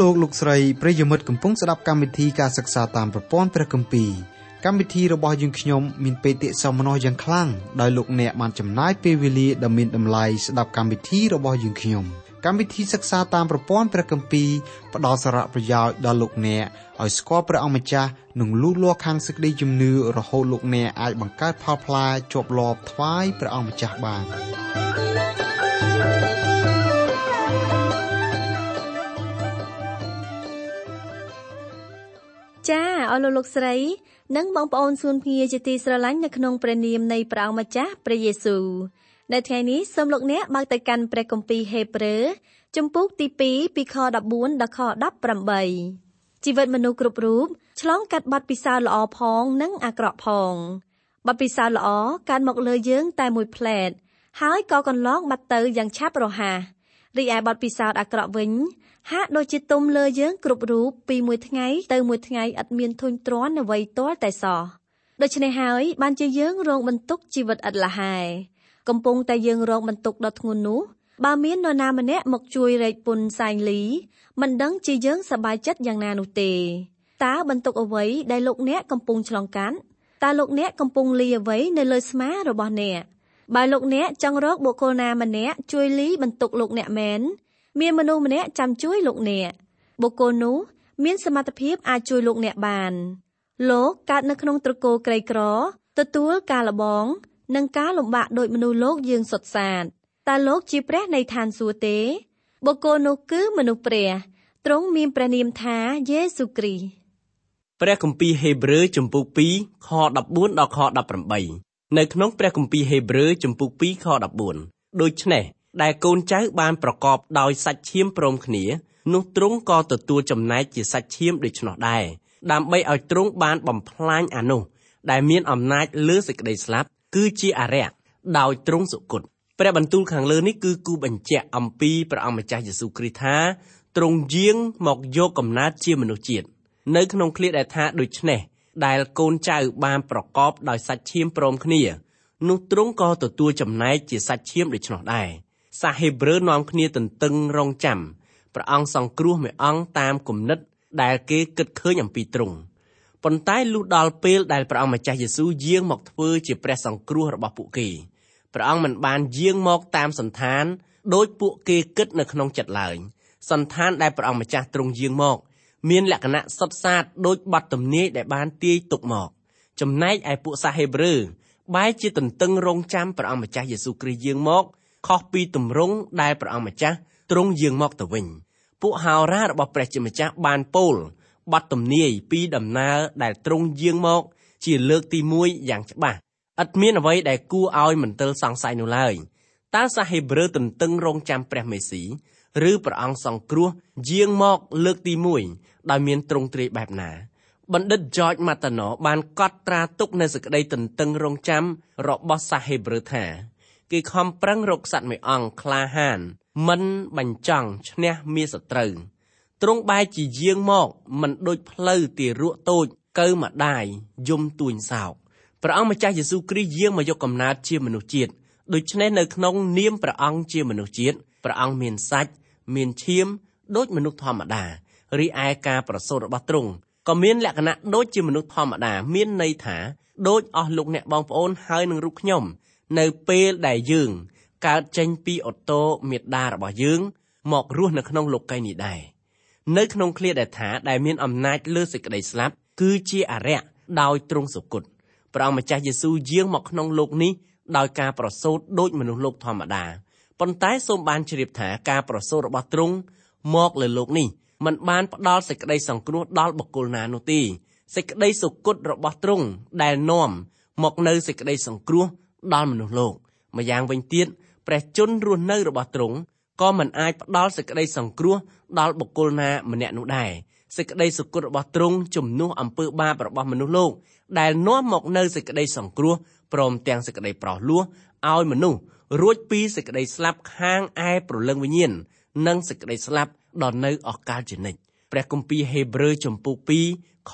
លោកលោកស្រីប្រិយមិត្តកំពុងស្ដាប់កម្មវិធីការសិក្សាតាមប្រព័ន្ធព្រះគម្ពីរកម្មវិធីរបស់យើងខ្ញុំមានបេតិសោមនស្សយ៉ាងខ្លាំងដោយលោកអ្នកបានចំណាយពេលវេលាដ៏មានតម្លៃស្ដាប់កម្មវិធីរបស់យើងខ្ញុំកម្មវិធីសិក្សាតាមប្រព័ន្ធព្រះគម្ពីរផ្ដល់សារៈប្រយោជន៍ដល់លោកអ្នកឲ្យស្គាល់ព្រះអង្គម្ចាស់និងលូតលាស់ខាងសេចក្តីជំនឿរហូតលោកអ្នកអាចបង្កើតផលផ្លែជាប់លាប់ថ្វាយព្រះអង្គម្ចាស់បានចាអរលោកស្រីនិងបងប្អូនសួនភាជាទីស្រឡាញ់នៅក្នុងព្រះនាមនៃព្រះអង្គម្ចាស់ព្រះយេស៊ូវនៅថ្ងៃនេះសូមលោកអ្នកបើកទៅកាន់ព្រះគម្ពីរហេព្រើរជំពូកទី2ពីខ14ដល់ខ18ជីវិតមនុស្សគ្រប់រូបឆ្លងកាត់បទពិសោធន៍ល្អផងនិងអាក្រក់ផងបទពិសោធន៍ល្អកើតមកលើយើងតែមួយផ្លែតហើយក៏កន្លងបាត់ទៅយ៉ាងឆាប់រហ័សរីឯបទពិសោធន៍អាក្រក់វិញហាក់ដូចជាទុំលើយើងគ្រប់រូបពីមួយថ្ងៃទៅមួយថ្ងៃឥតមានធុញទ្រាន់អ្វីទាល់តែសោះដូច្នេះហើយបានជាយើងរងបន្ទុកជីវិតឥតលះហែកំពុងតែយើងរងបន្ទុកដ៏ធ្ងន់នោះបើមាននរណាម្នាក់មកជួយរែកពុនសែងលីមិនដឹងជាយើងសប្បាយចិត្តយ៉ាងណានោះទេតើបន្ទុកអ្វីដែលលោកអ្នកកំពុងឆ្លងកាត់តើលោកអ្នកកំពុងលីអ្វីនៅលើស្មារបស់អ្នកបើលោកអ្នកចង់រកបុគ្គលណាម្នាក់ជួយលីបន្ទុកលោកអ្នកមែនមានមនុស្សម្នាក់ចាំជួយលោកអ្នកបុគ្គលនោះមានសមត្ថភាពអាចជួយលោកអ្នកបានលោកកើតនៅក្នុងត្រកូលក្រីក្រទទួលការលបងនិងការលំបាកដោយមនុស្សលោកយើងសុទ្ធសាធតើលោកជាព្រះនៃឋានសួគ៌ទេបុគ្គលនោះគឺមនុស្សព្រះទ្រង់មានព្រះនាមថាយេស៊ូវគ្រីស្ទព្រះគម្ពីរហេព្រើរជំពូក2ខ14ដល់ខ18នៅក្នុងព្រះគម្ពីរហេព្រើរជំពូក2ខ14ដូច្នេះដែលកូនចៅបានប្រកបដោយសាច់ឈាមព្រមគ្នានោះទ្រង់ក៏ទទួលចំណែកជាសាច់ឈាមដូច្នោះដែរដើម្បីឲ្យទ្រង់បានបំផ្លាញអានោះដែលមានអំណាចលើសេចក្តីស្លាប់គឺជាអរិយដោយទ្រង់សុគតព្រះបន្ទូលខាងលើនេះគឺគូបញ្ជាក់អំពីព្រះអង្គម្ចាស់យេស៊ូវគ្រីស្ទថាទ្រង់យាងមកយកកំណើតជាមនុស្សជាតិនៅក្នុងឃ្លាដែលថាដូច្នេះដែលកូនចៅបានប្រកបដោយសាច់ឈាមព្រមគ្នានោះទ្រង់ក៏ទទួលចំណែកជាសាច់ឈាមដូច្នោះដែរសាសហេព្រើរនាំគ្នាទន្ទឹងរង់ចាំព្រះអង្គសង្គ្រោះមួយអង្គតាមគំនិតដែលគេគិតឃើញអំពីទ្រង់ប៉ុន្តែលុះដល់ពេលដែលព្រះអង្គម្ចាស់យេស៊ូវយាងមកធ្វើជាព្រះសង្គ្រោះរបស់ពួកគេព្រះអង្គមិនបានយាងមកតាមសន្តានដោយពួកគេគិតនៅក្នុងចិត្តឡើយសន្តានដែលព្រះអង្គម្ចាស់ទ្រង់យាងមកមានលក្ខណៈសុទ្ធសាធដូចបទទំនាយដែលបានទាយទុកមកចំណែកឯពួកសាសហេព្រើរបែរជាទន្ទឹងរង់ចាំព្រះអង្គម្ចាស់យេស៊ូវគ្រីស្ទយាងមកខុសពីទម្រង់ដែលព្រះអង្គម្ចាស់ទ្រង់យាងមកទៅវិញពួកហោរារបស់ព្រះជាម្ចាស់បានពោលបទទំនាយពីដំណើរដែលទ្រង់យាងមកជាលើកទី1យ៉ាងច្បាស់ឥតមានអ្វីដែលគួរឲ្យមន្ទិលសង្ស័យនោះឡើយតើសាសហេព្រើរទន្ទឹងរង់ចាំព្រះមេស៊ីឬព្រះអង្គសង្គ្រោះយាងមកលើកទី1ដោយមានទ្រង់ទ្រាយបែបណាបណ្ឌិត George Matano បានកត់ត្រាទុកនៅសេចក្តីទន្ទឹងរង់ចាំរបស់សាសហេព្រើរថាគេខំប្រឹងរកសត្វមួយអង្គក្លាហានមិនបញ្ចង់ឈ្នះមាសត្រូវទ្រង់បែរជាយាងមកមិនដូចផ្លូវទារកតូចកូវម្ដាយយំទួញសោកព្រះអង្គម្ចាស់យេស៊ូវគ្រីស្ទយាងមកយកកំណើតជាមនុស្សជាតិដូច្នេះនៅក្នុងនាមព្រះអង្គជាមនុស្សជាតិព្រះអង្គមានសាច់មានឈាមដូចមនុស្សធម្មតារីឯការប្រសូតរបស់ទ្រង់ក៏មានលក្ខណៈដូចជាមនុស្សធម្មតាមានន័យថាដូចអស់លោកអ្នកបងប្អូនហើយនឹងរូបខ្ញុំនៅពេលដែលយើងកើតចេញពីអូតូមេដារបស់យើងមករស់នៅក្នុងលោកីយ៍នេះដែរនៅក្នុងឃ្លាដែលថាដែលមានអំណាចលើសេចក្តីស្លាប់គឺជាអរិយដោយទ្រង់សុគតព្រះអង្គម្ចាស់យេស៊ូវយាងមកក្នុងលោកនេះដោយការប្រសូតដូចមនុស្សលោកធម្មតាប៉ុន្តែសូមបានជ្រាបថាការប្រសូតរបស់ទ្រង់មកលើលោកនេះមិនបានផ្ដល់សេចក្តីសង្គ្រោះដល់បុគ្គលណានោះទេសេចក្តីសុគតរបស់ទ្រង់ដែលនាំមកនៅសេចក្តីសង្គ្រោះដល់មនុស្សលោកម្យ៉ាងវិញទៀតព្រះជន្មរស់នៅរបស់ទ្រង់ក៏មិនអាចផ្ដល់សេចក្តីសង្គ្រោះដល់បុគ្គលណាម្នាក់នោះដែរសេចក្តីសុគតរបស់ទ្រង់ជំនួសអំពើបាបរបស់មនុស្សលោកដែលនាំមកនៅសេចក្តីសង្គ្រោះព្រមទាំងសេចក្តីប្រោសលោះឲ្យមនុស្សរួចពីសេចក្តីស្លាប់ខាងឯព្រលឹងវិញ្ញាណនិងសេចក្តីស្លាប់ដល់នៅអកាលជានិច្ចព្រះគម្ពីរហេព្រើរជំពូក2ខ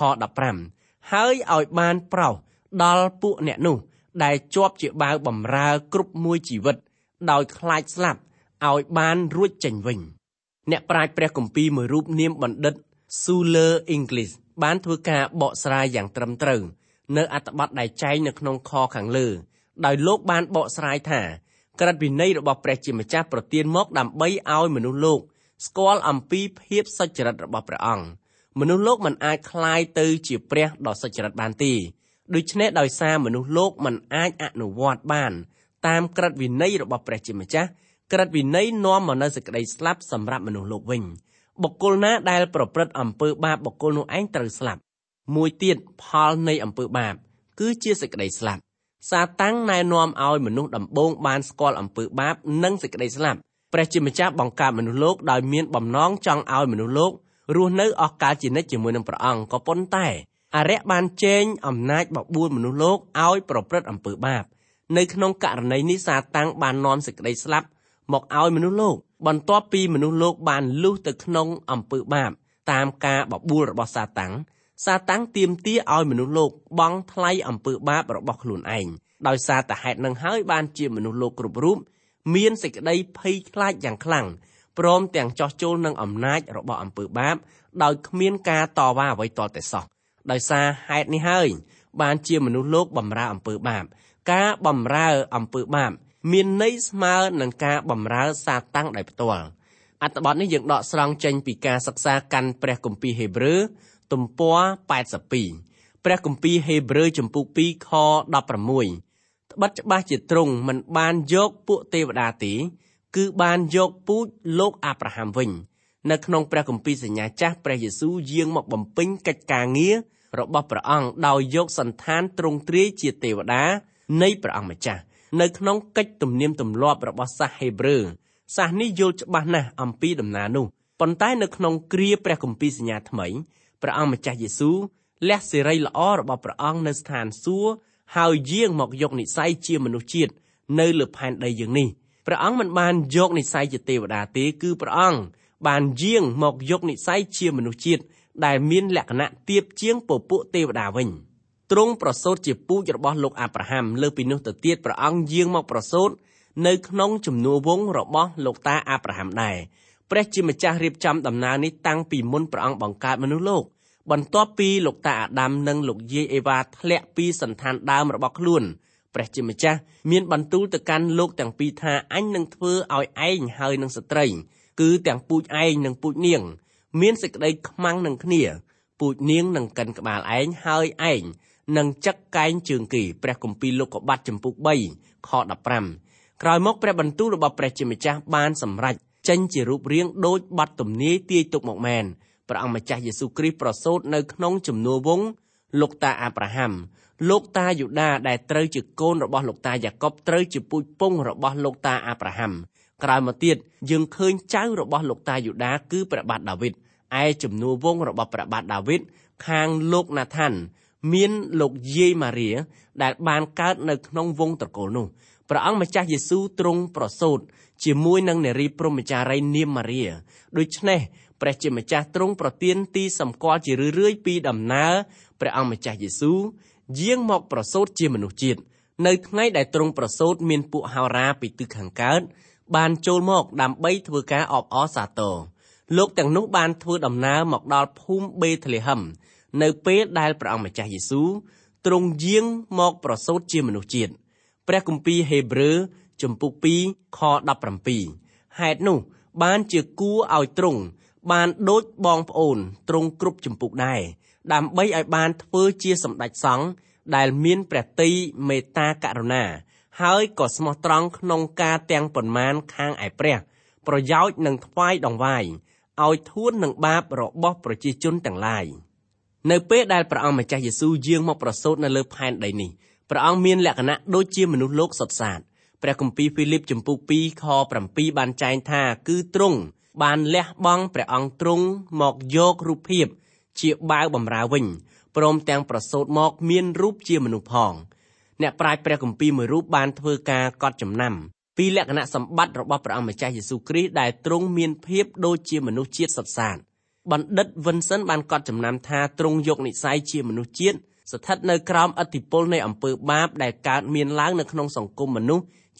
15ហើយឲ្យបានប្រោសដល់ពួកអ្នកនោះដែលជាប់ជាបាវបម្រើគ្រប់មួយជីវិតដោយខ្លាចស្លាប់ឲ្យបានរួចចេញវិញអ្នកប្រាជ្ញព្រះគម្ពីរមួយរូបនាមបណ្ឌិត Suler English បានធ្វើការបកស្រាយយ៉ាងត្រឹមត្រូវនៅអត្ថបទដែលចែងនៅក្នុងខខាងលើដោយលោកបានបកស្រាយថាក្រឹតវិន័យរបស់ព្រះជាម្ចាស់ប្រទានមកដើម្បីឲ្យមនុស្សលោកស្គាល់អំពីភាពសុចរិតរបស់ព្រះអង្គមនុស្សលោកមិនអាចคล้ายទៅជាព្រះដ៏សុចរិតបានទេដូច្នេះដោយសារមនុស្សលោកមិនអាចអនុវត្តបានតាមក្រឹតវិន័យរបស់ព្រះជាម្ចាស់ក្រឹតវិន័យនាំមកនូវសេចក្តីស្លាប់សម្រាប់មនុស្សលោកវិញបុគ្គលណាដែលប្រព្រឹត្តអំពើបាបបុគ្គលនោះឯងត្រូវស្លាប់មួយទៀតផលនៃអំពើបាបគឺជាសេចក្តីស្លាប់សាតាំងណែនាំឲ្យមនុស្សដំបូងបានស្គាល់អំពើបាបនិងសេចក្តីស្លាប់ព្រះជាម្ចាស់បង្កើតមនុស្សលោកដោយមានបំណងចង់ឲ្យមនុស្សលោករស់នៅអស់កាលជានិច្ចជាមួយនឹងព្រះអង្គក៏ប៉ុន្តែអរិយបានចែងអំណាចបបួលមនុស្សលោកឲ្យប្រព្រឹត្តអំពើបាបនៅក្នុងករណីនេះសាតាំងបាននាំសេចក្តីស្លាប់មកឲ្យមនុស្សលោកបន្ទាប់ពីមនុស្សលោកបានលុះទៅក្នុងអំពើបាបតាមការបបួលរបស់សាតាំងទាមទារឲ្យមនុស្សលោកបង់ថ្លៃអំពើបាបរបស់ខ្លួនឯងដោយសារតែហេតុនឹងហើយបានជាមនុស្សលោកគ្រប់រូបមានសេចក្តីភ័យខ្លាចយ៉ាងខ្លាំងព្រមទាំងចោះចូលនឹងអំណាចរបស់អំពើបាបដោយគ្មានការតវ៉ាអ្វីទាល់តែសោះដោយសារហេតុនេះហើយបានជាមនុស្សលោកបម្រើអំពើបាបការបម្រើអំពើបាបមានន័យស្មើនឹងការបម្រើសាតាំងដោយផ្ទាល់អត្ថបទនេះយើងដកស្រង់ចេញពីការសិក្សាកាន់ព្រះគម្ពីរហេព្រើរទំព័រ82ព្រះគម្ពីរហេព្រើរជំពូក2ខ16ត្បិតច្បាស់ជាទ្រង់មិនបានយកពួកទេវតាទេគឺបានយកពូជលោកអាប់រ៉ាហាំវិញនៅក្នុងព្រះគម្ពីរសញ្ញាចាស់ព្រះយេស៊ូវយាងមកបំពេញកិច្ចការងាររបស់ព្រះអង្គដោយយកសន្តានទ្រង់ទ្រាយជាទេវតានៃព្រះអង្គម្ចាស់នៅក្នុងកិច្ចទំនៀមទម្លាប់របស់សាសហេព្រើរសាសនេះយល់ច្បាស់ណាស់អំពីដំណើរនោះប៉ុន្តែនៅក្នុងគ្រាព្រះគម្ពីរសញ្ញាថ្មីព្រះអង្គម្ចាស់យេស៊ូវលះសេរីល្អរបស់ព្រះអង្គនៅស្ថានសួគ៌ហើយយាងមកយកនិស្ស័យជាមនុស្សជាតិនៅលើផែនដីយើងនេះព្រះអង្គមិនបានយកនិស្ស័យជាទេវតាទេគឺព្រះអង្គបានយាងមកយកនិស្ស័យជាមនុស្សជាតិដែលមានលក្ខណៈទាបជាងពពួកទេវតាវិញទ្រង់ប្រសូតជាពូជរបស់លោកអាប់រ៉ាហាំលើពីនោះទៅទៀតព្រះអង្គយាងមកប្រសូតនៅក្នុងជំនួរវង្សរបស់លោកតាអាប់រ៉ាហាំដែរព្រះជាម្ចាស់រៀបចំដំណើរនេះតាំងពីមុនព្រះអង្គបង្កើតមនុស្សលោកបន្ទាប់ពីលោកតាអាដាមនិងលោកយាយអេវ៉ាធ្លាក់ពីសន្តានដើមរបស់ខ្លួនព្រះជាម្ចាស់មានបន្ទូលទៅកាន់លោកទាំងពីរថាអញនឹងធ្វើឲ្យឯងហើយនឹងស្ត្រីគឺទាំងពូជឯងនិងពូជនាងមានសេចក្តីខ្មាំងនឹងគ្នាពូជនាងនឹងកិនក្បាលឯងហើយឯងនឹងចឹកកែងជើងគេព្រះគម្ពីរលោកុបាតជំពូក3ខ15ក្រោយមកព្រះបន្ទូលរបស់ព្រះជាម្ចាស់បានសម្រេចចេញជារូបរាងដូចបទទំនាយទាយទុកមកមែនព្រះអង្គម្ចាស់យេស៊ូវគ្រីស្ទប្រសូតនៅក្នុងជំនួរវង្សលោកតាអាប់រ៉ាហាំលោកតាយូដាដែលត្រូវជាកូនរបស់លោកតាយ៉ាកុបត្រូវជាពូជពងរបស់លោកតាអាប់រ៉ាហាំក្រោយមកទៀតយើងឃើញចៅរបស់លោកតាយូដាគឺព្រះបាទដាវីតឯជំនួរវង្សរបស់ព្រះបាទដាវីតខាងលោកណាថានមានលោកយាយម៉ារីដែលបានកើតនៅក្នុងវង្សត្រកូលនោះព្រះអង្គម្ចាស់យេស៊ូវទ្រង់ប្រសូតជាមួយនឹងនារីព្រហ្មចារីយ៍នាមម៉ារីដូច្នេះព្រះជាម្ចាស់ទ្រង់ប្រទានទីសម្គាល់ជារឿយៗពីដំណើរព្រះអង្គម្ចាស់យេស៊ូវយាងមកប្រសូតជាមនុស្សជាតិនៅថ្ងៃដែលទ្រង់ប្រសូតមានពួកហោរាពីទិសខាងកើតបានចូលមកដើម្បីធ្វើការអបអរសាទរលោកទាំងនោះបានធ្វើដំណើរមកដល់ភូមិបេតលេហឹមនៅពេលដែលព្រះអង្គម្ចាស់យេស៊ូវទ្រង់យាងមកប្រសូតជាមនុស្សជាតិព្រះគម្ពីរហេព្រើរជំពូក2ខ17ហេតុនោះបានជាគួរឲ្យទ្រង់បានដូចបងប្អូនទ្រង់គ្រប់ជំពូកដែរដើម្បីឲ្យបានធ្វើជាសម្ដេចសង្ឃដែលមានព្រះទ័យមេត្តាករុណាហើយក៏ស្មោះត្រង់ក្នុងការទាំងប៉ុន្មានខាងឯព្រះប្រយោជន៍នឹងថ្វាយដង្វាយឲ្យធួននឹងបាបរបស់ប្រជាជនទាំងឡាយនៅពេលដែលព្រះអង្គម្ចាស់យេស៊ូវយាងមកប្រសូតនៅលើផែនដីនេះព្រះអង្គមានលក្ខណៈដូចជាមនុស្សលោកសុទ្ធសាធព្រះគម្ពីរហ្វីលីបជំពូក2ខ7បានចែងថាគឺទ្រង់បានលះបង់ព្រះអង្គទ្រង់មកយករូបភាពជាបាវបម្រើវិញព្រមទាំងប្រសូតមកមានរូបជាមនុស្សផងអ្នកប្រាជ្ញព្រះគម្ពីរមួយរូបបានធ្វើការកត់ចំណាំពីលក្ខណៈសម្បត្តិរបស់ព្រះអង្គម្ចាស់យេស៊ូវគ្រីស្ទដែលទ្រង់មានភាពដូចជាមនុស្សជាតិសុទ្ធសាធបណ្ឌិត Vincent បានកត់ចំណាំថាទ្រង់យកនិស្ស័យជាមនុស្សជាតិស្ថិតនៅក្រោមឥទ្ធិពលនៃអំពើបាបដែលកើតមានឡើងនៅក្នុងសង្គមមនុស្ស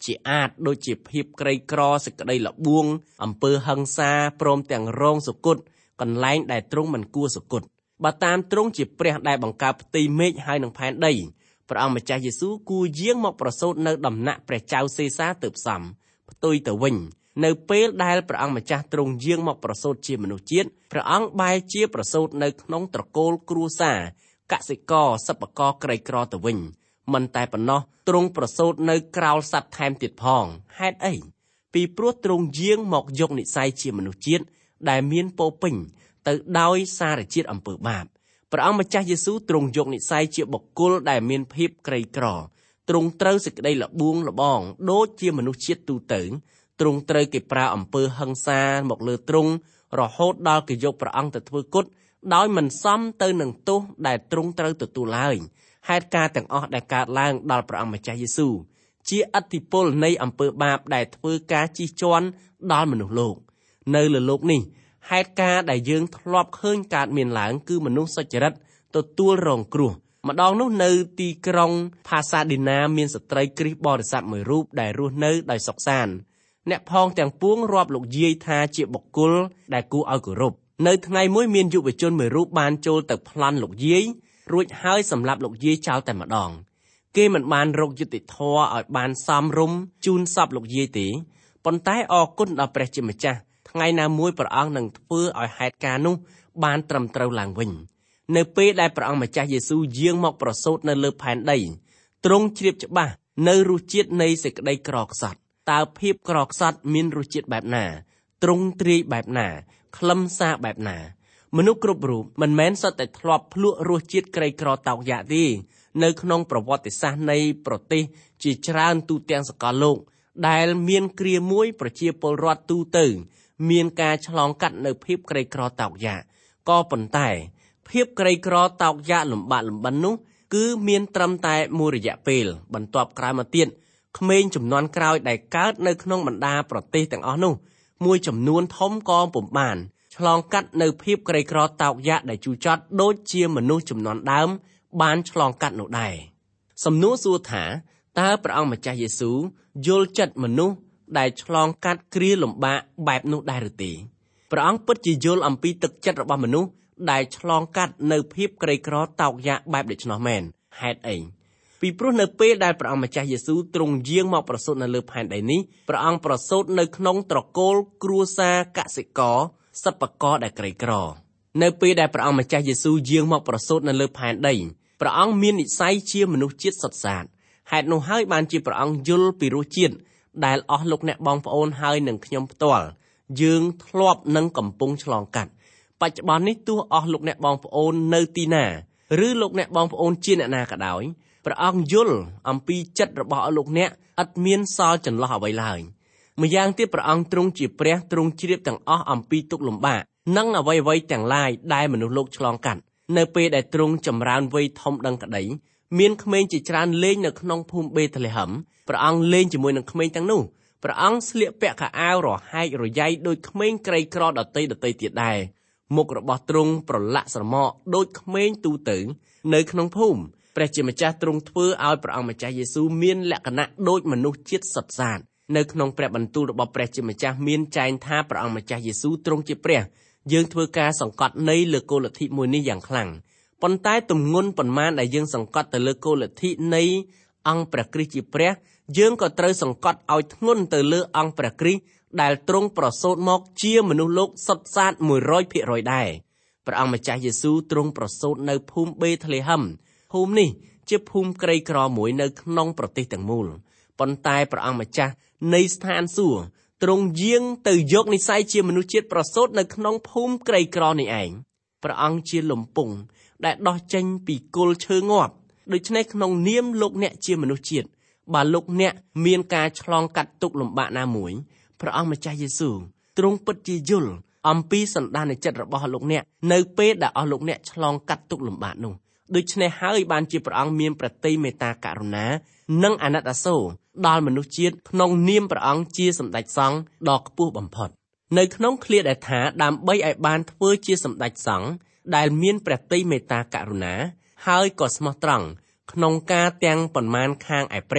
ជាអាចដូចជាភាពក្រីក្រសេចក្តីល្បួងអំពើហិង្សាព្រមទាំងរងសុគតកន្លែងដែលទ្រង់មិនគួរសុគតបើតាមទ្រង់ជាព្រះដែលបង្កើតផ្ទៃមេឃហើយនឹងផែនដីព្រះអង្គម្ចាស់យេស៊ូវគួរយាងមកប្រសូតនៅដំណាក់ព្រះចៅសេសាទើបសមផ្ទុយទៅវិញនៅពេលដែលព្រះអង្គម្ចាស់ទ្រង់យាងមកប្រសូតជាមនុស្សជាតិព្រះអង្គបែរជាប្រសូតនៅក្នុងត្រកូលគ្រួសារកសិករសិប្បករក្រីក្រទៅវិញមិនតែប៉ុណ្ណោះទ្រង់ប្រសូតនៅក្រោលសត្វថែមទៀតផងហេតុអីពីព្រោះទ្រង់យាងមកយកនិស្ស័យជាមនុស្សជាតិដែលមានពោពេញទៅដោយសារជាតិអំពើបាបព្រះអង្គម្ចាស់យេស៊ូវទ្រង់យកនិស្ស័យជាបុគ្គលដែលមានភាពក្រីក្រទ្រង់ត្រូវសេចក្តីល្បួងល្បងដូចជាមនុស្សជាតិទូទៅទ្រង់ត្រូវគេប្រើអំពើហិង្សាមកលើទ្រង់រហូតដល់គេយកព្រះអង្គទៅធ្វើគុតដោយមិនសមទៅនឹងទោសដែលទ្រង់ត្រូវទទួលឡើយហេតុការណ៍ទាំងអស់ដែលកើតឡើងដល់ព្រះអង្គម្ចាស់យេស៊ូវជាឥទ្ធិពលនៃអំពើបាបដែលធ្វើការជិះជាន់ដល់មនុស្សលោកនៅលើលោកនេះហេតុការណ៍ដែលយើងធ្លាប់ឃើញកើតមានឡើងគឺមនុស្សសុចរិតទទួលរងគ្រោះម្ដងនោះនៅទីក្រុងផាសាឌីណាមានស្ត្រីគ្រីស្ទបរិស័ទមួយរូបដែលរស់នៅដោយសុខសាន្តអ្នកផងទាំងពួងរាប់លោកយាយថាជាបុគ្គលដែលគួរឲ្យគោរពនៅថ្ងៃមួយមានយុវជនមួយរូបបានចូលទៅប្លន់លោកយាយរួចហើយសម្លាប់លោកយាយចោលតែម្ដងគេមិនបានរកយុត្តិធម៌ឲ្យបានសមរម្យជូនសពលោកយាយទេប៉ុន្តែអរគុណដល់ព្រះជាម្ចាស់ថ្ងៃណាមួយព្រះអង្គនឹងធ្វើឲ្យហេតុការណ៍នោះបានត្រឹមត្រូវឡើងវិញនៅពេលដែលព្រះអង្គម្ចាស់យេស៊ូវយាងមកប្រសូតនៅលើផែនដីទ្រង់ជ្រាបច្បាស់នៅរសជាតិនៃសេចក្តីក្រខ្សត់តើភាពក្រខ្សត់មានរសជាតិបែបណាទ្រង់ទ្រាយបែបណាខ្លឹមសារបែបណាមនុស្សគ្រប់រូបមិនមែនសុទ្ធតែធ្លាប់ភ្លក់រសជាតិក្រីក្រតោកយ៉ាកទេនៅក្នុងប្រវត្តិសាស្ត្រនៃប្រទេសជាច្រើនទូទាំងសកលលោកដែលមានគ្រាមួយប្រជាពលរដ្ឋទូទៅមានការឆ្លងកាត់នៅភាពក្រីក្រតោកយ៉ាកក៏ប៉ុន្តែភាពក្រីក្រតោកយ៉ាកលំបាកលំបិននោះគឺមានត្រឹមតែមួយរយៈពេលបន្ទាប់ក្រោយមកទៀតក្មេងជំនាន់ក្រោយដែលកើតនៅក្នុងបណ្ដាប្រទេសទាំងអស់នោះមួយចំនួនធំក៏ពុំបានឆ្លងកាត់នៅភាពក្រីក្រតោកយ៉ាកដែលជូរចត់ដូចជាមនុស្សជំនាន់ដើមបានឆ្លងកាត់នោះដែរសំណួរសួរថាតើព្រះអង្គម្ចាស់យេស៊ូវយល់ចិត្តមនុស្សដែលឆ្លងកាត់គ្រាលំបាកបែបនោះដែរឬទេព្រះអង្គពិតជាយល់អំពីទឹកចិត្តរបស់មនុស្សដែលឆ្លងកាត់នៅភាពក្រីក្រតោកយ៉ាកបែបដូច្នោះមែនហេតុអីពីព្រោះនៅពេលដែលព្រះអង្គម្ចាស់យេស៊ូវទ្រង់យាងមកប្រសូតនៅលើផែនដីនេះព្រះអង្គប្រសូតនៅក្នុងត្រកូលគ្រួសារកសិករសិប្បករដែលក្រីក្រនៅពេលដែលព្រះអង្គម្ចាស់យេស៊ូវយាងមកប្រសូតនៅលើផែនដីព្រះអង្គមាននិស្ស័យជាមនុស្សជាតិសុទ្ធសាធហេតុនោះហើយបានជាព្រះអង្គយល់ពីរសជាតិដែលអស់លោកអ្នកបងប្អូនហើយនឹងខ្ញុំផ្ទាល់យើងធ្លាប់នឹងកំពុងឆ្លងកាត់បច្ចុប្បន្ននេះទោះអស់លោកអ្នកបងប្អូននៅទីណាឬលោកអ្នកបងប្អូនជាអ្នកណាក៏ដោយព្រះអង្គយល់អំពីចិត្តរបស់អស់លោកអ្នកឥតមានសល់ចន្លោះអ្វីឡើយម្យ៉ាងទៀតព្រះអង្គទ្រង់ជាព្រះទ្រង់ជ្រាបទាំងអស់អំពីទុក្ខលំបាកនិងអ្វីៗទាំងឡាយដែលមនុស្សលោកឆ្លងកាត់នៅពេលដែលទ្រង់ចម្រើនវ័យធំដឹងក្តីមានក្មេងជាច្រើនលេងនៅក្នុងភូមិបេតលេហឹមព្រះអង្គលេងជាមួយនឹងក្មេងទាំងនោះព្រះអង្គស្លៀកពាក់ខោអាវរហែករយ៉ៃដូចក្មេងក្រីក្រដទៃទៀតដែរមុខរបស់ទ្រង់ប្រឡាក់ស្រមោលដូចក្មេងទូទៅនៅក្នុងភូមិព្រះជាម្ចាស់ទ្រង់ធ្វើឲ្យព្រះអង្គម្ចាស់យេស៊ូវមានលក្ខណៈដូចមនុស្សជាតិសុទ្ធសាធនៅក្នុងព្រះបន្ទូលរបស់ព្រះជាម្ចាស់មានចែងថាព្រះអង្គម្ចាស់យេស៊ូវទ្រង់ជាព្រះយើងធ្វើការសង្កត់នៃលើគោលលទ្ធិមួយនេះយ៉ាងខ្លាំងប៉ុន្តែទម្ងន់ប៉ុន្មានដែលយើងសង្កត់ទៅលើគោលលទ្ធិនៃអង្គព្រះគ្រីស្ទជាព្រះយើងក៏ត្រូវសង្កត់ឲ្យធ្ងន់ទៅលើអង្គព្រះគ្រីស្ទដែលទ្រង់ប្រសូតមកជាមនុស្សលោកសុទ្ធសាធ 100% ដែរព្រះអង្គម្ចាស់យេស៊ូវទ្រង់ប្រសូតនៅភូមិបេតលេហឹមភូមិនេះជាភូមិក្រីក្រមួយនៅក្នុងប្រទេសទាំងមូលប៉ុន្តែព្រះអង្គម្ចាស់នៃស្ថានសួគ៌ទ្រង់យាងទៅយកនិស្ស័យជាមនុស្សជាតិប្រសូតនៅក្នុងភូមិក្រីក្រនេះឯងព្រះអង្គជាលំពង់ដែលដោះចេញពីគល់ឈើងាប់ដូច្នេះក្នុងនាមលោកអ្នកជាមនុស្សជាតិបើលោកអ្នកមានការឆ្លងកាត់ទុក្ខលំបាកណាមួយព្រះអង្គម្ចាស់យេស៊ូវទ្រង់ពិតជាយល់អំពីសន្តានចិត្តរបស់លោកអ្នកនៅពេលដែលអស់លោកអ្នកឆ្លងកាត់ទុក្ខលំបាកនោះដូច្នេះហើយបានជាព្រះអង្គមានព្រះតីមេត្តាករុណានិងអាណិតអាសូរដល់មនុស្សជាតិក្នុងនាមព្រះអង្គជាសម្ដេចសង្ឃដ៏ខ្ពស់បំផុតនៅក្នុងឃ្លាដែលថាដើម្បីឲ្យបានធ្វើជាសម្ដេចសង្ឃដែលមានព្រះតីមេត្តាករុណាហើយក៏ស្មោះត្រង់ក្នុងការទាំងប៉ុន្មានខាងឯព្រះ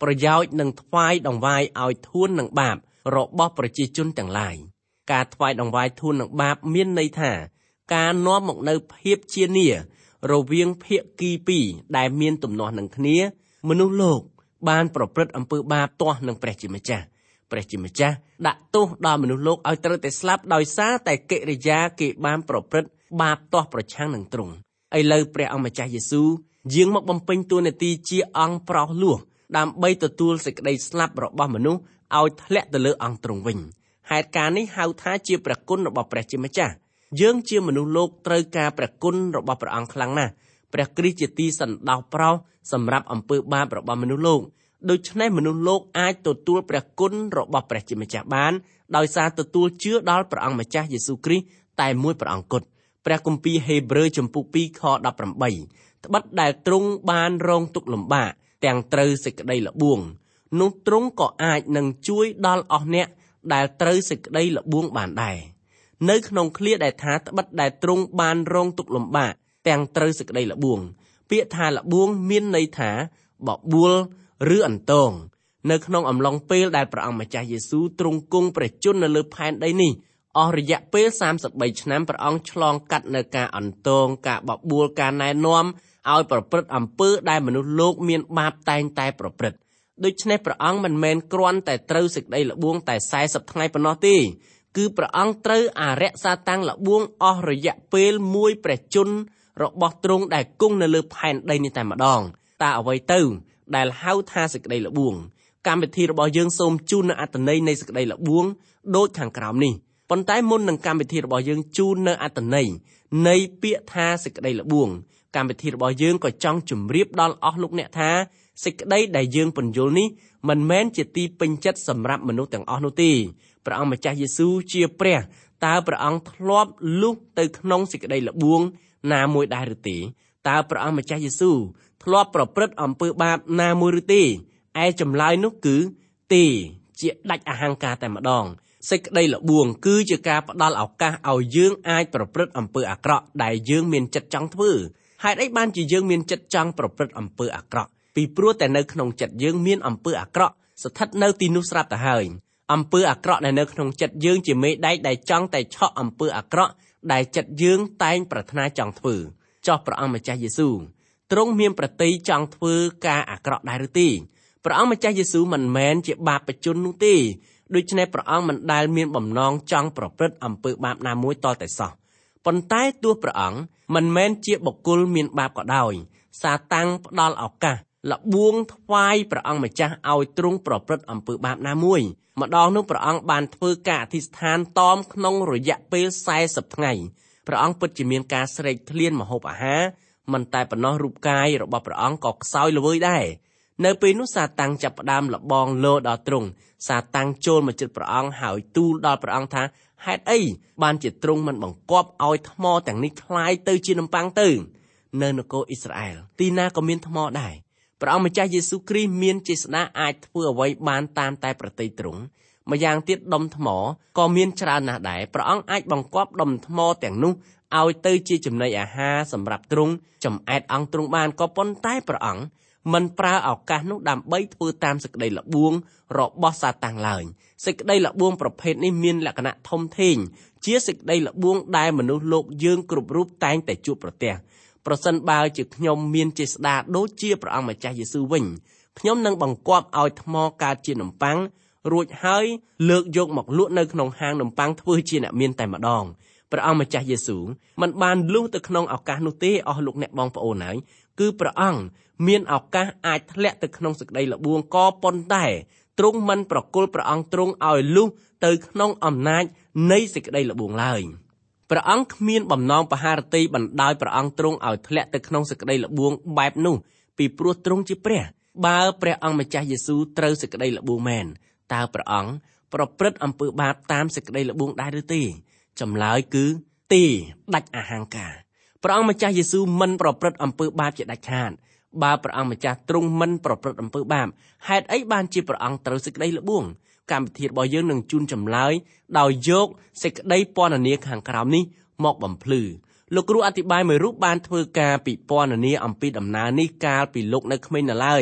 ប្រយោជន៍និងថ្វាយដង្វាយឲ្យធួននឹងបាបរបស់ប្រជាជនទាំងឡាយការថ្វាយដង្វាយធួននឹងបាបមានន័យថាការនាំមកនៅភាពជានីរវាងភាគីពីរដែលមានទំនាស់នឹងគ្នាមនុស្សលោកបានប្រព្រឹត្តអំពើបាបទាស់នឹងព្រះជាម្ចាស់ដាក់ទោសដល់មនុស្សលោកឲ្យត្រូវតែស្លាប់ដោយសារតែកិរិយាគេបានប្រព្រឹត្តបាបទាស់ប្រឆាំងនឹងទ្រង់ឥឡូវព្រះអង្គម្ចាស់យេស៊ូវយាងមកបំពេញតួនាទីជាអង្គប្រោសលោះដើម្បីទទួលសេចក្តីស្លាប់របស់មនុស្សឲ្យធ្លាក់ទៅលើអង្គទ្រង់វិញហេតុការនេះហៅថាជាព្រះគុណរបស់ព្រះជាម្ចាស់យើងជាមនុស្សលោកត្រូវការព្រះគុណរបស់ព្រះអង្គខ្លាំងណាស់ព្រះគ្រីស្ទជាទីសណ្ដោសប្រោសសម្រាប់អំពើបាបរបស់មនុស្សលោកដូច្នេះមនុស្សលោកអាចទទួលព្រះគុណរបស់ព្រះជាម្ចាស់បានដោយសារទទួលជឿដល់ព្រះអង្គម្ចាស់យេស៊ូវគ្រីស្ទតែមួយព្រះអង្គគត់ព្រះគម្ពីរហេព្រើរចំពុក 2 ខ 18ត្បិតដែលទ្រង់បានរងទុក្ខលំបាកទាំងត្រូវសេចក្តីល្បួងនោះទ្រង់ក៏អាចនឹងជួយដល់អស់អ្នកដែលត្រូវសេចក្តីល្បួងបានដែរនៅក្នុងឃ្លាដែលថាត្បិតដែលទ្រង់បានរងទុក្ខលំបាកទាំងត្រូវសេចក្តីល្បួងពាក្យថាល្បួងមានន័យថាបបួលឬអន្ទងនៅក្នុងអំឡុងពេលដែលព្រះអង្គម្ចាស់យេស៊ូវទ្រង់គង់ព្រះជន្មនៅលើផែនដីនេះអស់រយៈពេល33ឆ្នាំព្រះអង្គឆ្លងកាត់នៅការអន្ទងការបបួលការណែនាំឲ្យប្រព្រឹត្តអំពើដែលមនុស្សលោកមានបាបតែងតែប្រព្រឹត្តដូច្នេះព្រះអង្គមិនមែនគ្រាន់តែត្រូវសេចក្តីល្បួងតែ40ថ្ងៃប៉ុណ្ណោះទេគឺព្រះអង្គត្រូវអារក្សសាតាំងល្បួងអស់រយៈពេលមួយព្រះជន្មរបស់ទ្រង់ដែលគង់នៅលើផែនដីនេះតែម្ដងតើអ្វីទៅដែលហៅថាសេចក្តីល្បួងកម្មវិធីរបស់យើងសូមជូននៅអត្ថន័យនៃសេចក្តីល្បួងដូចខាងក្រោមនេះប៉ុន្តែមុននឹងកម្មវិធីរបស់យើងជូននៅអត្ថន័យនៃពាក្យថាសេចក្តីល្បួងកម្មវិធីរបស់យើងក៏ចង់ជម្រាបដល់អស់លោកអ្នកថាសេចក្តីដែលយើងពន្យល់នេះមិនមែនជាទីពេញចិត្តសម្រាប់មនុស្សទាំងអស់នោះទេព្រះអង្គម្ចាស់យេស៊ូវជាព្រះតើព្រះអង្គធ្លាប់លុះទៅក្នុងសេចក្តីល្បួងណាមួយដែរឬទេតើព្រះអង្គម្ចាស់យេស៊ូវធ្លាប់ប្រព្រឹត្តអំពើបាបណាមួយឬទេឯចម្លើយនោះគឺទេជាដាច់អហង្ការតែម្ដងសេចក្តីល្បួងគឺជាការផ្ដល់ឱកាសឲ្យយើងអាចប្រព្រឹត្តអំពើអាក្រក់ដែលយើងមានចិត្តចង់ធ្វើហេតុអីបានជាយើងមានចិត្តចង់ប្រព្រឹត្តអំពើអាក្រក់ពីព្រោះតែនៅក្នុងចិត្តយើងមានអំពើអាក្រក់ស្ថិតនៅទីនោះស្រាប់ទៅហើយអំពើអាក្រក់ដែលនៅក្នុងចិត្តយើងជាមេដែកដែលចង់តែឆក់អំពើអាក្រក់ដែលចិត្តយើងតែងប្រាថ្នាចង់ធ្វើចោះព្រះអង្គម្ចាស់យេស៊ូវទ្រង់មានប្រតិយចង់ធ្វើការអាក្រក់ដែរឬទេព្រះអង្គម្ចាស់យេស៊ូវមិនមែនជាបាបជននោះទេដូច្នេះព្រះអង្គមិនដែលមានបំណងចង់ប្រព្រឹត្តអំពើបាបណាមួយតតែសោះប៉ុន្តែទោះព្រះអង្គមិនមែនជាបុគ្គលមានបាបក៏ដោយសាតាំងផ្ដល់ឱកាសល្បួងថ្វាយព្រះអង្គម្ចាស់ឲ្យទ្រង់ប្រព្រឹត្តអំពើបាបណាមួយម្ដងនោះព្រះអង្គបានធ្វើការអធិស្ឋានតមក្នុងរយៈពេល40ថ្ងៃព្រះអង្គពិតជាមានការស្រេកឃ្លានម្ហូបអាហារមិនតែប៉ុណ្ណោះរូបកាយរបស់ព្រះអង្គក៏ខ្សោយល្វើយដែរនៅពេលនោះសាតាំងចាប់ផ្ដើមលបងលោដល់ទ្រង់សាតាំងចូលមកជិតព្រះអង្គហើយទូលដល់ព្រះអង្គថាហេតុអីបានជាទ្រង់មិនបង្គាប់ឲ្យថ្មទាំងនេះคล้ายទៅជានំប៉័ងទៅនៅនគរអ៊ីស្រាអែលទីណាក៏មានថ្មដែរព្រះអង្គម្ចាស់យេស៊ូវគ្រីស្ទមានចេស្តាអាចធ្វើអ្វីបានតាមតែប្រតិយទ្រង់ម្យ៉ាងទៀតដុំថ្មក៏មានច្រើនណាស់ដែរព្រះអង្គអាចបង្គាប់ដុំថ្មទាំងនោះឲ្យទៅជាចំណីអាហារសម្រាប់ទ្រង់ចំអែតអង្គទ្រង់បានក៏ប៉ុន្តែព្រះអង្គមិនប្រើឱកាសនោះដើម្បីធ្វើតាមសេចក្តីល្បួងរបស់សាតាំងឡើយសេចក្តីល្បួងប្រភេទនេះមានលក្ខណៈធំធេងជាសេចក្តីល្បួងដែលមនុស្សលោកយើងគ្រប់រូបតែងតែជួបប្រទះប្រសិនបើជាខ្ញុំមានចេស្តាដូចជាព្រះអង្គម្ចាស់យេស៊ូវវិញខ្ញុំនឹងបង្គាប់ឲ្យថ្មកើតជានំប៉័ងរួចហើយលើកយកមកលក់នៅក្នុងហាងនំប៉័ងធ្វើជាអ្នកមានតែម្ដងព្រះអង្គម្ចាស់យេស៊ូវមិនបានលុះទៅក្នុងឱកាសនោះទេអស់លោកអ្នកបងប្អូនហើយគឺព្រះអង្គមានឱកាសអាចធ្លាក់ទៅក្នុងសេចក្តីល្បួងក៏ប៉ុន្តែទ្រង់មិនប្រគល់ព្រះអង្គទ្រង់ឲ្យលុះទៅក្នុងអំណាចនៃសេចក្តីល្បួងឡើយព្រះអង្គគ្មានបំណងបហារតីបណ្ដោយព្រះអង្គទ្រង់ឲ្យធ្លាក់ទៅក្នុងសេចក្តីល្បួងបែបនោះពីព្រោះទ្រង់ជាព្រះបើព្រះអង្គម្ចាស់យេស៊ូវត្រូវសេចក្តីល្បួងមែនតើព្រះអង្គប្រព្រឹត្តអំពើបាបតាមសេចក្តីល្បួងដែរឬទេចម្លើយគឺទេដាច់អហង្ការព្រះអង្គម្ចាស់យេស៊ូវមិនប្រព្រឹត្តអំពើបាបជាដាច់ខាតបើព្រះអង្គម្ចាស់ទ្រង់មិនប្រព្រឹត្តអំពើបាបហេតុអីបានជាព្រះអង្គត្រូវសេចក្តីល្បួងកម្មវិធីរបស់យើងនឹងជូនចម្លើយដោយយកសេចក្តីពណ៌នាខាងក្រោមនេះមកបំភ្លឺលោកគ្រូអធិប្បាយមួយរូបបានធ្វើការពិពណ៌នាអំពីដំណើរនេះកាលពីលោកនៅក្មេងនៅឡើយ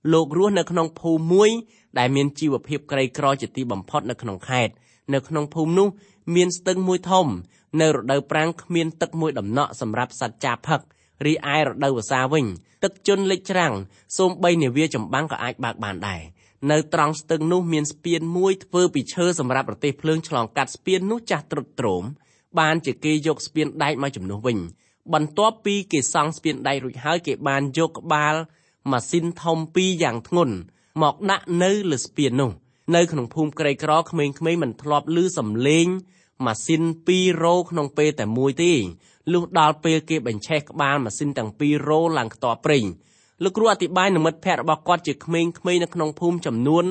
លោករស់នៅក្នុងភូមិមួយដែលមានជីវភាពក្រីក្រជាទីបំផុតនៅក្នុងខេត្តនៅក្នុងភូមិនោះមានស្ទឹងមួយធំនៅរដូវប្រាំងគ្មានទឹកមួយដំណក់សម្រាប់សត្វចាបផឹករីឯរដូវវស្សាវិញទឹកជន់លិចច្រាំងសូម្បីនាវាចម្បាំងក៏អាចបើកបានដែរនៅត្រង់ស្ទឹងនោះមានស្ពានមួយធ្វើពីឈើសម្រាប់ប្រទេសភ្លើងឆ្លងកាត់ស្ពាននោះចាស់ទ្រុឌទ្រោមបានជាគេយកស្ពានដែកមកជំនួសវិញបន្ទាប់ពីគេសង់ស្ពានដែករួចហើយគេបានយកក្បាលម៉ាស៊ីនធំពីរយ៉ាងធ្ងន់មកដាក់នៅលើស្ពាននោះនៅក្នុងភូមិក្រីក្រក្មេងៗមិនធ្លាប់ឮសំឡេងម៉ាស៊ីន2រ៉ូក្នុងពេលតែមួយទេលុះដល់ពេលគេបញ្ឆេះក្បាលម៉ាស៊ីនទាំង2រ៉ូឡើងខ្ទាស់ព្រេងលោកគ្រូអធិប្បាយនិមិត្តភ័ក្តិរបស់គាត់ជាក្មេងៗនៅក្នុងភូមិចំនួន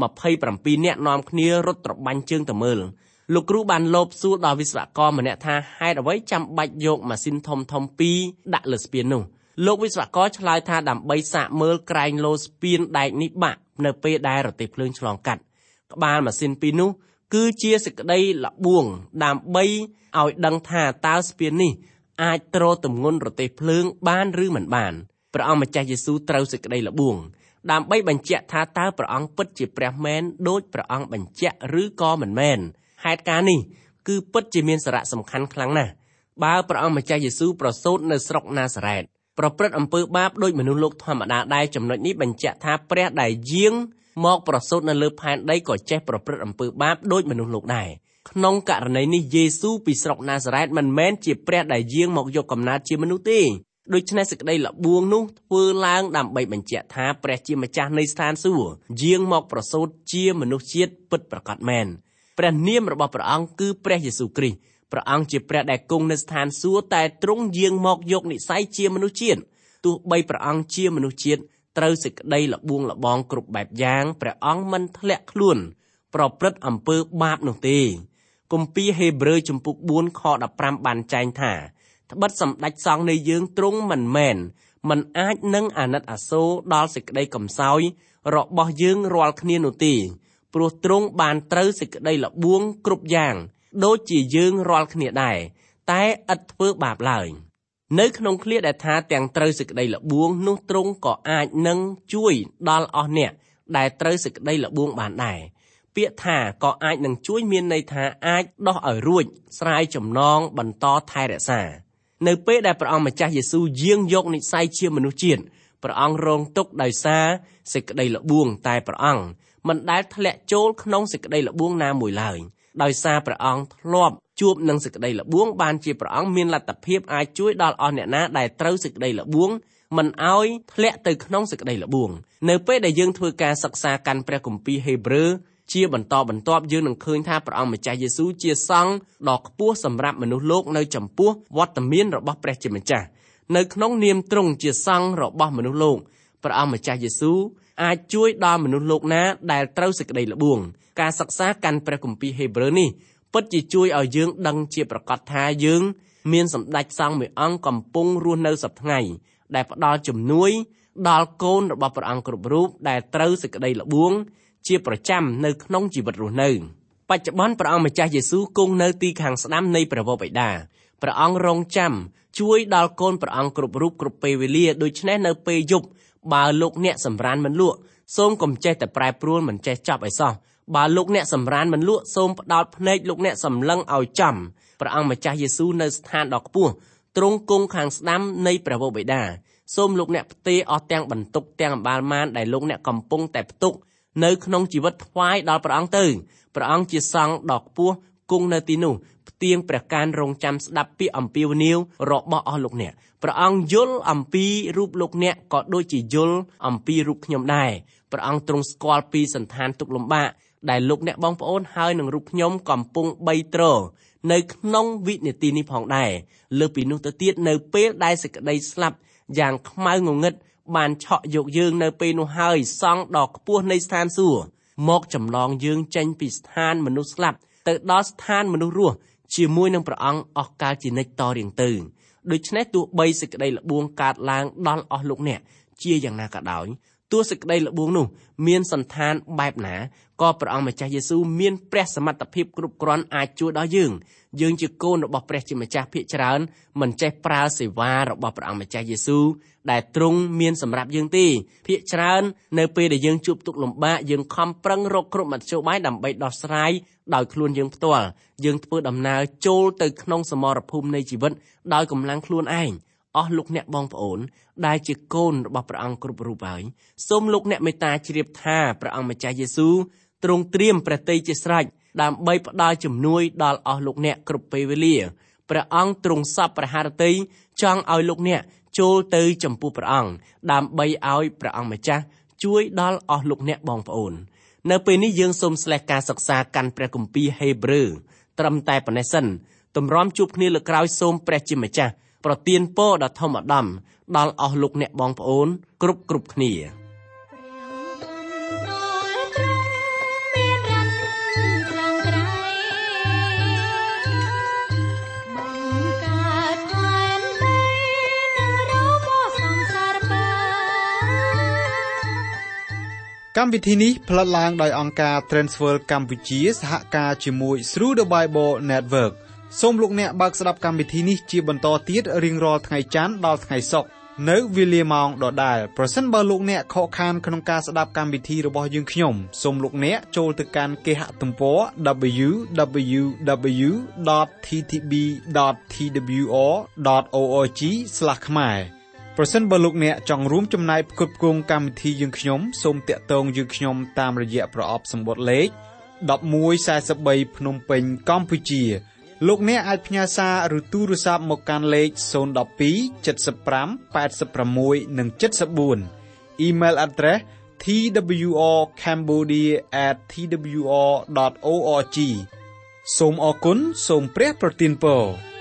27នាក់នាំគ្នារត់ត្របាញ់ជើងទៅមើលលោកគ្រូបានលបសួរដល់វិស្វករម្នាក់ថាហេតុអ្វីចាំបាច់យកម៉ាស៊ីនធំពីរដាក់លើស្ពាននោះលោកវិស្វករឆ្លើយថាដើម្បីសាកមើលក្រែងលោស្ពានដែកនេះបាក់នៅពេលដែលរទេះភ្លើងឆ្លងកាត់ក្បាលម៉ាស៊ីនពីរនោះគឺជាសេចក្តីល្បួងដើម្បីឲ្យដឹងថាតើស្ពាននេះអាចទ្រទម្ងន់រទេះភ្លើងបានឬមិនបានព្រះអង្គម្ចាស់យេស៊ូវត្រូវសេចក្តីល្បួងដើម្បីបញ្ជាក់ថាតើព្រះអង្គពិតជាព្រះមែនដូចព្រះអង្គបញ្ជាក់ឬក៏មិនមែនហេតុការណ៍នេះគឺពិតជាមានសារៈសំខាន់ខ្លាំងណាស់បើព្រះអង្គម្ចាស់យេស៊ូវប្រសូតនៅស្រុកណាសារ៉េតប្រព្រឹត្តអំពើបាបដូចមនុស្សលោកធម្មតាដែរចំណុចនេះបញ្ជាក់ថាព្រះដែលយាងមកប្រសូតនៅលើផែនដីក៏ចេះប្រព្រឹត្តអំពើបាបដូចមនុស្សលោកដែរក្នុងករណីនេះយេស៊ូវពីស្រុកណាសារ៉េតមិនមែនជាព្រះដែលយាងមកយកកំណើតជាមនុស្សទេដូច្នេះសេចក្តីល្បួងនោះធ្វើឡើងដើម្បីបញ្ជាក់ថាព្រះជាម្ចាស់នៃស្ថានសួគ៌យាងមកប្រសូតជាមនុស្សជាតិពិតប្រាកដមែនព្រះនាមរបស់ព្រះអង្គគឺព្រះយេស៊ូវគ្រីស្ទព្រះអង្គជាព្រះដែលគង់នៅស្ថានសួគ៌តែទ្រង់យាងមកយកនិស្ស័យជាមនុស្សជាតិទោះបីព្រះអង្គជាមនុស្សជាតិត្រូវសេចក្តីល្បួងល្បងគ្រប់បែបយ៉ាងព្រះអង្គមិនធ្លាក់ខ្លួនប្រព្រឹត្តអំពើបាបនោះទេគម្ពីរហេព្រើរជំពូក4ខ15បានចែងថាត្បិតសម្ដេចសង្ឃនៃយើងទ្រង់មិនអាចនឹងអាណិតអាសូរដល់សេចក្តីកំសោយរបស់យើងរាល់គ្នានោះទេព្រោះទ្រង់បានត្រូវសេចក្តីល្បួងគ្រប់យ៉ាងដូចជាយើងរាល់គ្នាដែរតែឥតធ្វើបាបឡើយនៅក្នុងឃ្លាដែលថាទាំងត្រូវសេចក្តីល្បួងនោះទ្រង់ក៏អាចនឹងជួយដល់អស់អ្នកដែលត្រូវសេចក្តីល្បួងបានដែរពាក្យថាក៏អាចនឹងជួយមានន័យថាអាចដោះឲ្យរួចស្រាយចំណងបន្តថែរក្សានៅពេលដែលព្រះអង្គម្ចាស់យេស៊ូវយាងយកនិស្ស័យជាមនុស្សជាតិព្រះអង្គរងទុក្ខដោយសារសេចក្តីល្បួងតែព្រះអង្គមិនដែលធ្លាក់ចូលក្នុងសេចក្តីល្បួងណាមួយឡើយដោយសារព្រះអង្គធ្លាប់ជួបនឹងសេចក្តីល្បួងបានជាព្រះអង្គមានលទ្ធភាពអាចជួយដល់អស់អ្នកណាដែលត្រូវសេចក្តីល្បួងមិនឲ្យធ្លាក់ទៅក្នុងសេចក្តីល្បួងនៅពេលដែលយើងធ្វើការសិក្សាកាន់ព្រះគម្ពីរហេព្រើរជាបន្តបន្ទាប់យើងនឹងឃើញថាព្រះអង្គម្ចាស់យេស៊ូវជាសង្ឃដ៏ខ្ពស់សម្រាប់មនុស្សលោកនៅចំពោះវត្តមានរបស់ព្រះជាម្ចាស់នៅក្នុងនាមទ្រង់ជាសង្ឃរបស់មនុស្សលោកព្រះអង្គម្ចាស់យេស៊ូវអាចជួយដល់មនុស្សលោកណាដែលត្រូវសេចក្តីល្បួងការសិក្សាកាន់ព្រះគម្ពីរហេព្រើរនេះពិតជាជួយឲ្យយើងដឹងជាប្រកាសថាយើងមានសម្ដេចសង្ឃមួយអង្គកំពុងរស់នៅសព្វថ្ងៃដែលផ្ដល់ជំនួយដល់កូនរបស់ព្រះអង្គគ្រប់រូបដែលត្រូវសេចក្តីល្បួងជាប្រចាំនៅក្នុងជីវិតរស់នៅបច្ចុប្បន្នព្រះអង្គម្ចាស់យេស៊ូវគង់នៅទីខាងស្ដាំនៃព្រះវរបិតាព្រះអង្គរងចាំជួយដល់កូនព្រះអង្គគ្រប់រូបគ្រប់ពេលវេលាដូច្នេះនៅពេលយប់បើលោកអ្នកសម្រានមិនលក់សូមកុំចេះតែប្រែប្រួលមិនចេះចប់ឲ្យសោះបើលោកអ្នកសម្រានមិនលក់សូមផ្ដោតភ្នែកលោកអ្នកសម្លឹងឲ្យចំព្រះអង្គម្ចាស់យេស៊ូវនៅស្ថានដ៏ខ្ពស់ទ្រង់គង់ខាងស្ដាំនៃព្រះវរបិតាសូមលោកអ្នកផ្ទេរអស់ទាំងបន្ទុកទាំងអម្បាលម៉ានដែលលោកអ្នកកំពុងតែផ្ទុកនៅក្នុងជីវិតថ្វាយដល់ព្រះអង្គទៅព្រះអង្គជាសង្ឃដ៏ខ្ពស់គង់នៅទីនោះផ្ទៀងព្រះការរងចាំស្ដាប់ពាក្យអំពាវនាវរបស់អស់លោកអ្នកព្រះអង្គយល់អំពីរូបលោកអ្នកក៏ដូចជាយល់អំពីរូបខ្ញុំដែរព្រះអង្គទ្រង់ស្គាល់ពីសន្តានទុក្ខលំបាកដែលលោកអ្នកបងប្អូនហើយនឹងរូបខ្ញុំកំពុងបីទ្រនៅក្នុងវិនាទីនេះផងដែរលើពីនោះទៅទៀតនៅពេលដែលសេចក្តីស្លាប់យ៉ាងខ្មៅងងឹតបានឆក់យកយើងនៅពេលនោះហើយសង្ឃដ៏ខ្ពស់នៃស្ថានសួគ៌មកចម្លងយើងចេញពីស្ថានមនុស្សស្លាប់ទៅដល់ស្ថានមនុស្សរស់ជាមួយនឹងព្រះអង្គអស់កាលជានិច្ចតរៀងទៅដូច្នេះទោះបីសេចក្តីល្បួងកើតឡើងដល់អស់លោកអ្នកជាយ៉ាងណាក៏ដោយទោះសេចក្តីល្បួងនោះមានសន្តានបែបណាក៏ព្រះអង្គម្ចាស់យេស៊ូវមានព្រះសមត្ថភាពគ្រប់គ្រាន់អាចជួយដល់យើងយើងជាកូនរបស់ព្រះជាម្ចាស់ភាគច្រើនមិនចេះប្រើសេវារបស់ព្រះអង្គម្ចាស់យេស៊ូវដែលទ្រង់មានសម្រាប់យើងទេភាគច្រើននៅពេលដែលយើងជួបទុក្ខលំបាកយើងខំប្រឹងរកគ្រប់មធ្យោបាយដើម្បីដោះស្រាយដោយខ្លួនយើងផ្ទាល់យើងធ្វើដំណើរចូលទៅក្នុងសមរភូមិនៃជីវិតដោយកម្លាំងខ្លួនឯងអស់លោកអ្នកបងប្អូនដែលជាកូនរបស់ព្រះអង្គគ្រប់រូបហើយសូមលោកអ្នកមេត្តាជ្រាបថាព្រះអង្គម្ចាស់យេស៊ូវទ្រង់ត្រៀមព្រះទ័យជាស្រេចដើម្បីផ្ដល់ជំនួយដល់អស់លោកអ្នកគ្រប់ពេលវេលាព្រះអង្គទ្រង់សពព្រះハរតីចង់ឲ្យលោកអ្នកចូលទៅចំពោះព្រះអង្គដើម្បីឲ្យព្រះអង្គម្ចាស់ជួយដល់អស់លោកអ្នកបងប្អូននៅពេលនេះយើងសូមស្លេះការសិក្សាកាន់ព្រះគម្ពីរហេព្រើរត្រឹមតែប៉ុណ្ណេះសិនទម្រាំជួបគ្នាលើក្រោយសូមព្រះជាម្ចាស់ប្រទានពរដ៏ធំឧត្តមដល់អស់លោកអ្នកបងប្អូនគ្រប់គ្នាកម្មវិធីនេះផ្លាត់ឡើងដោយអង្គការ Transworld កម្ពុជាសហការជាមួយ Through the Bible Network សូមលោកអ្នកបើកស្ដាប់កម្មវិធីនេះជាបន្តទៀតរៀងរាល់ថ្ងៃច័ន្ទដល់ថ្ងៃសុក្រនៅវេលាម៉ោងដដែលប្រសិនបើលោកអ្នកខកខានក្នុងការស្ដាប់កម្មវិធីរបស់យើងខ្ញុំសូមលោកអ្នកចូលទៅកាន់គេហទំព័រ www.ttb.twr.org/ ខ្មែរប្រសិនបើលោកអ្នកចង់រួមចំណែកផ្គត់ផ្គង់កម្មវិធីយើងខ្ញុំសូមតាក់ទងយើងខ្ញុំតាមរយៈប្រអប់សម្បត្តិលេខ1143ភ្នំពេញកម្ពុជាលោកអ្នកអាចផ្ញើសារឬទូរស័ព្ទមកកាន់លេខ012 75 86 និង 74 Email address twrcambodia@twr.org សូមអរគុណសូមព្រះប្រទានពរ